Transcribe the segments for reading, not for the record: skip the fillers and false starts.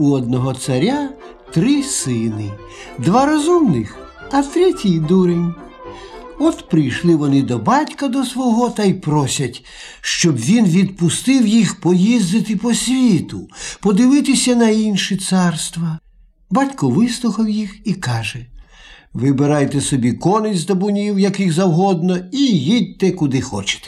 у одного царя 3 сини, 2 розумних, а 3-й дурень. От прийшли вони до батька до свого та й просять, щоб він відпустив їх поїздити по світу, подивитися на інші царства. Батько вислухав їх і каже: «Вибирайте собі коней з табунів, яких завгодно, і їдьте куди хочете».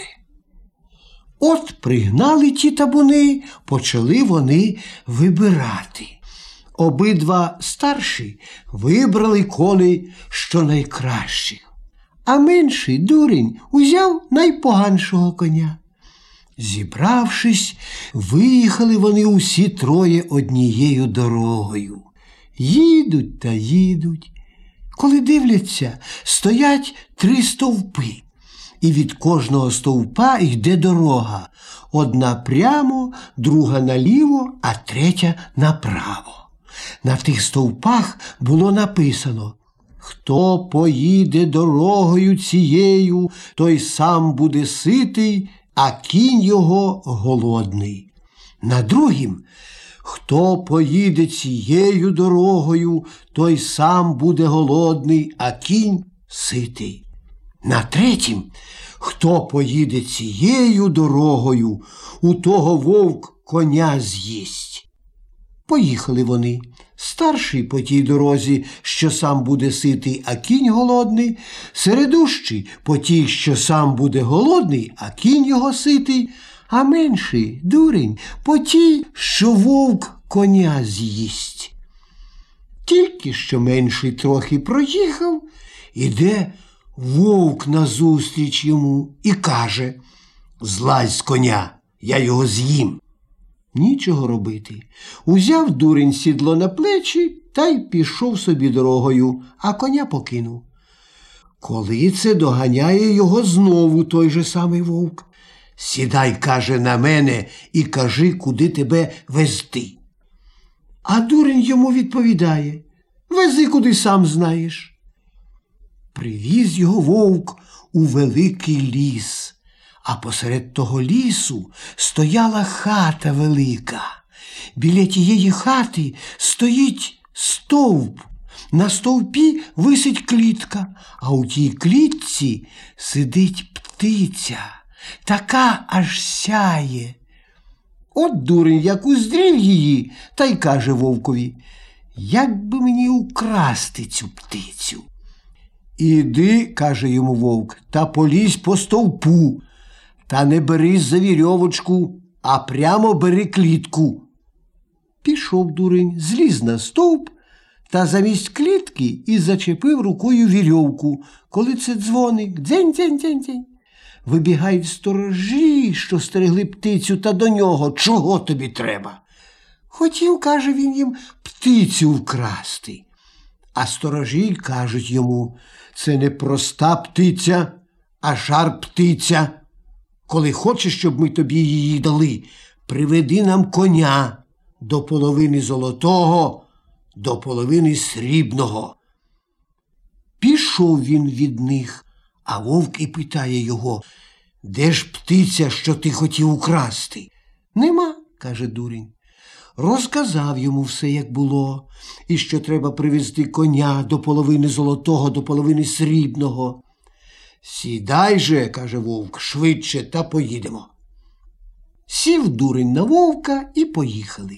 От пригнали ті табуни, почали вони вибирати. Обидва старші вибрали коней, що найкращих, а менший дурень узяв найпоганшого коня. Зібравшись, виїхали вони усі 3 однією дорогою. Їдуть та їдуть. Коли дивляться, стоять 3 стовпи. І від кожного стовпа йде дорога. Одна прямо, друга наліво, а 3 направо. На тих стовпах було написано: «Хто поїде дорогою цією, той сам буде ситий, а кінь його голодний». На другім: «Хто поїде цією дорогою, той сам буде голодний, а кінь ситий». На третім: «Хто поїде цією дорогою, у того вовк коня з'їсть». Поїхали вони. Старший по тій дорозі, що сам буде ситий, а кінь голодний, середущий по тій, що сам буде голодний, а кінь його ситий, а менший, дурень, по тій, що вовк коня з'їсть. Тільки що менший трохи проїхав, іде вовк назустріч йому і каже: «Злазь з коня, я його з'їм». Нічого робити. Узяв дурень сідло на плечі та й пішов собі дорогою, а коня покинув. Коли це доганяє його знову той же самий вовк. «Сідай, – каже, – на мене і кажи, куди тебе везти». А дурень йому відповідає: «Вези, куди сам знаєш». Привіз його вовк у великий ліс. А посеред того лісу стояла хата велика. Біля тієї хати стоїть стовп. На стовпі висить клітка, а у тій клітці сидить птиця. Така аж сяє. От дурень як уздрів її, та й каже вовкові: «Як би мені украсти цю птицю?» «Іди, – каже йому вовк, – та полізь по стовпу. Та не берись за вірьовочку, а прямо бери клітку». Пішов дурень, зліз на стовп та замість клітки і зачепив рукою вірьовку. Коли це дзвоник, дзень-дзень-дзень-дзень. Вибігають сторожі, що стерегли птицю, та до нього: «Чого тобі треба?» Хотів, каже він їм, птицю вкрасти. А сторожі кажуть йому: «Це не проста птиця, а жар-птиця. Коли хочеш, щоб ми тобі її дали, приведи нам коня до половини золотого, до половини срібного». Пішов він від них, а вовк і питає його: «Де ж птиця, що ти хотів украсти?» «Нема», – каже дурень. Розказав йому все, як було, і що треба привезти коня до половини золотого, до половини срібного. «Сідай же, – каже вовк, – швидше та поїдемо». Сів дурень на вовка і поїхали.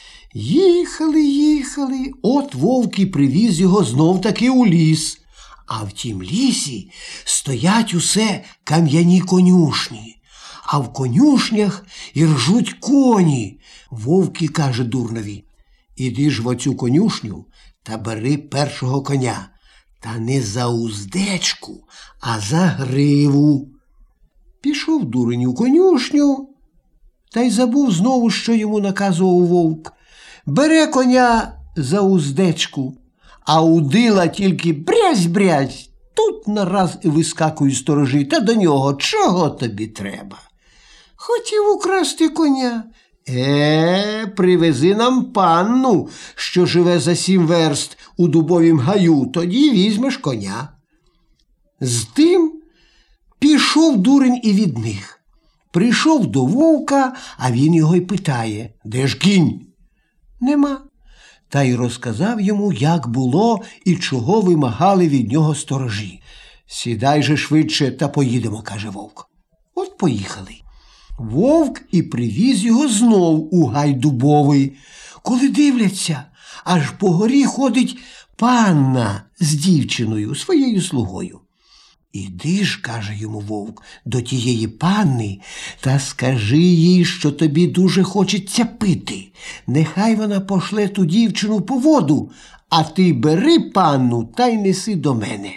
Їхали, от вовк і привіз його знов-таки у ліс. А в тім лісі стоять усе кам'яні конюшні, а в конюшнях і ржуть коні. Вовк і каже дурневі: «Іди ж в оцю конюшню та бери першого коня, та не за уздечку, а за гриву». Пішов дурень у конюшню та й забув знову, що йому наказував вовк. Бере коня за уздечку, а удила тільки брязь-брязь. Тут нараз і вискакують сторожі, та до нього: «Чого тобі треба?» «Хотів украсти коня». Привези нам панну, що живе за 7 верст у дубовім гаю, тоді візьмеш коня». З тим пішов дурень і від них. Прийшов до вовка, а він його й питає: «Де ж кінь?» «Нема». та й розказав йому, як було і чого вимагали від нього сторожі. «Сідай же швидше та поїдемо», – каже вовк. От поїхали. Вовк і привіз його знов у гай дубовий. Коли дивляться, аж по горі ходить панна з дівчиною, своєю слугою. «Іди ж», – каже йому вовк, – «до тієї панни та скажи їй, що тобі дуже хочеться пити. Нехай вона пошле ту дівчину по воду, а ти бери панну та й неси до мене».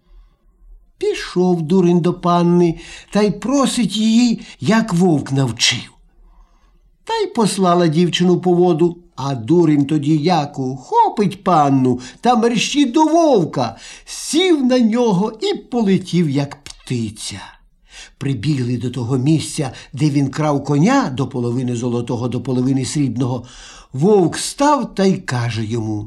Пішов дурень до панни та й просить її, як вовк навчив. Та й послала дівчину по воду, а дурень тоді яку хопить панну та мерщить до вовка, сів на нього і полетів, як птиця. Прибігли до того місця, де він крав коня до половини золотого, до половини срібного. Вовк став та й каже йому: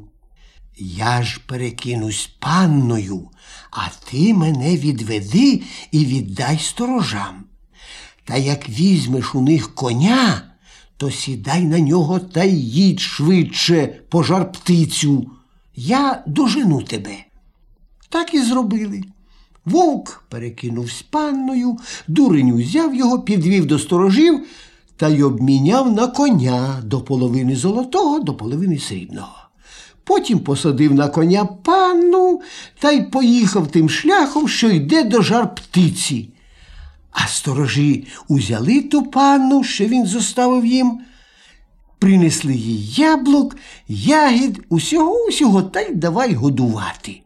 «Я ж перекинусь панною, а ти мене відведи і віддай сторожам. Та як візьмеш у них коня, то сідай на нього та й їдь швидше по жар-птицю. Я дожену тебе». Так і зробили. Вовк перекинувсь панною, дурень узяв його, підвів до сторожів та й обміняв на коня до половини золотого, до половини срібного. Потім посадив на коня панну та й поїхав тим шляхом, що йде до жар-птиці. А сторожі узяли ту панну, що він зоставив їм, принесли їй яблук, ягід, усього та й давай годувати.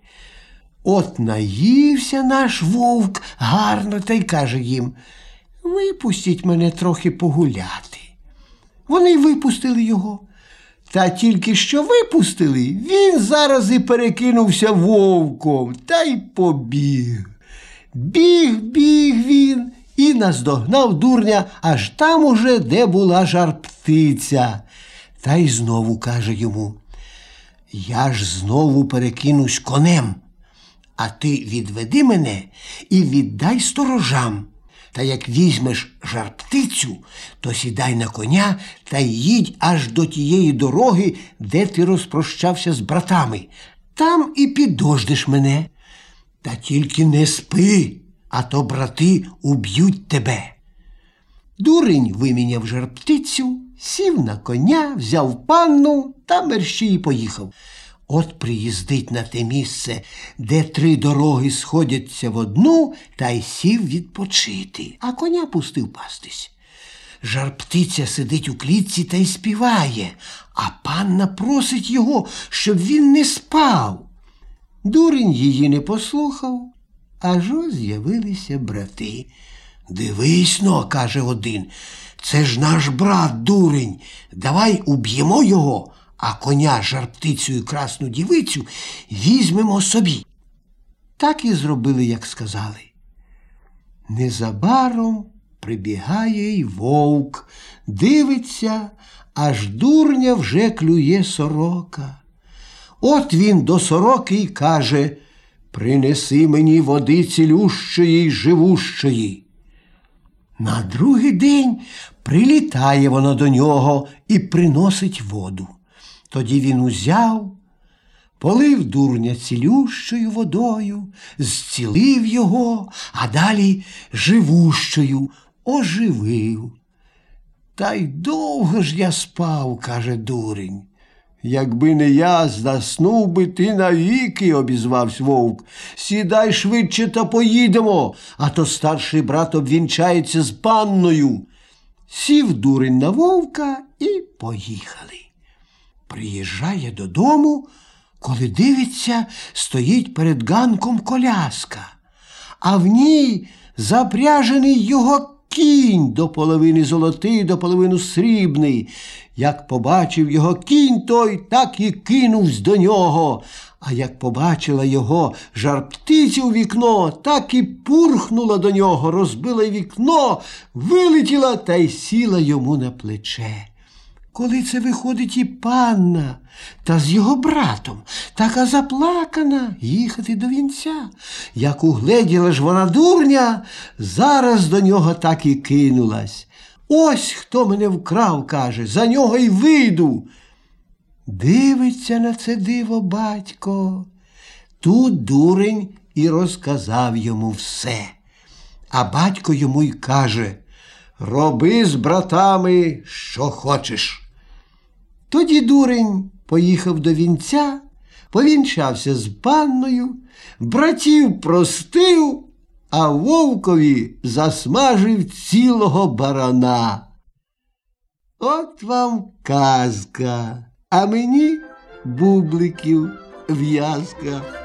От наївся наш вовк гарно та й каже їм: «Випустіть мене трохи погуляти». Вони й випустили його. Та тільки що випустили, він зараз і перекинувся вовком та й побіг. Біг він і наздогнав дурня аж там уже, де була жар-птиця. Та й знову каже йому: «Я ж знову перекинусь конем, а ти відведи мене і віддай сторожам. Та як візьмеш жар-птицю, то сідай на коня та їдь аж до тієї дороги, де ти розпрощався з братами. Там і підождеш мене. Та тільки не спи, а то брати уб'ють тебе». Дурень виміняв жар-птицю, сів на коня, взяв панну та мерщій поїхав. От приїздить на те місце, де 3 дороги сходяться в одну, та й сів відпочити, а коня пустив пастись. Жар-птиця сидить у клітці та й співає, а панна просить його, щоб він не спав. Дурень її не послухав, аж ось з'явилися брати. «Дивись-но», – каже один, – «це ж наш брат дурень, давай уб'ємо його, а коня, жар-птицю і красну дівицю візьмемо собі». Так і зробили, як сказали. Незабаром прибігає й вовк, дивиться, аж дурня вже клює сорока. От він до сороки й каже: «Принеси мені води цілющої й живущої». На другий день прилітає вона до нього і приносить воду. Тоді він узяв, полив дурня цілющою водою, зцілив його, а далі живущою оживив. «Та й довго ж я спав», – каже дурень. «Якби не я, заснув би ти навіки», – обізвався вовк. «Сідай швидше та поїдемо, а то старший брат обвінчається з панною». Сів дурень на вовка і поїхали. Приїжджає додому, коли дивиться, стоїть перед ганком коляска, а в ній запряжений його кінь до половини золотий, до половини срібний. Як побачив його кінь той, так і кинувсь до нього. А як побачила його жар-птиця у вікно, так і пурхнула до нього, розбила й вікно, вилетіла та й сіла йому на плече. Коли це виходить і панна, та з його братом, така заплакана, їхати до вінця. Як угледіла ж вона дурня, зараз до нього так і кинулась. «Ось хто мене вкрав», – каже, «за нього й вийду». Дивиться на це диво батько. Тут дурень і розказав йому все. А батько йому й каже: роби з братами, що хочеш. Тоді дурень поїхав до вінця, повінчався з панною, братів простив, а вовкові засмажив цілого барана. От вам казка, а мені бубликів в'язка.